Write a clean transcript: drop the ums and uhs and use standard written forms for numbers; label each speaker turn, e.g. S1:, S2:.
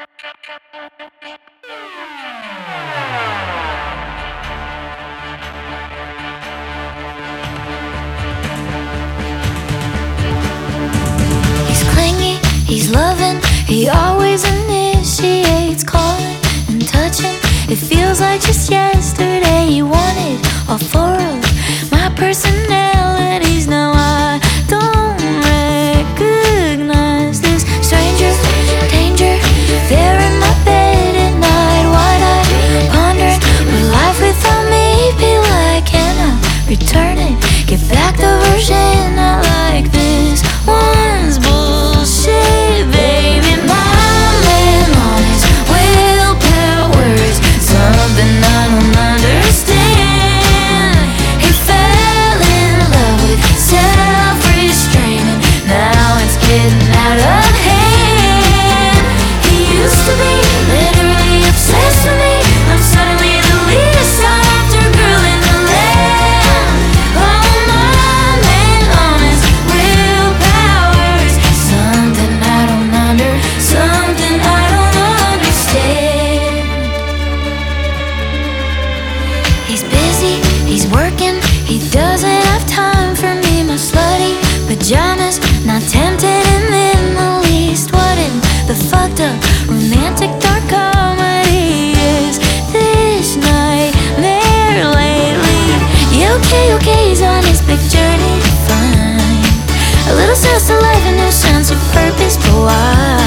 S1: He's clingy, he's loving, he always initiates calling and touching. It feels like just yesterday he wanted all four of my personalities. Now I don't recognize this stranger danger. There in my bed at night, wide-eyed, pondering what life without me be like. Can I return it? Get back the version I like. This one's bullshit, baby. My man on his willpower's something I don't understand. He fell in love with self-restraint, and now it's getting out of hand. He used to be literally obsessed with me. I'm suddenly the least sought after girl in the land. Oh, my man on his willpower's something I don't something I don't understand. He's busy, he's working, he doesn't have time for me. My slutty pajamas, not tempted in the least. What in the fucked up romantic dark comedy is this nightmare lately? Yeah, okay, he's on his big journey to find a little sense of life, a new sense of purpose, but why?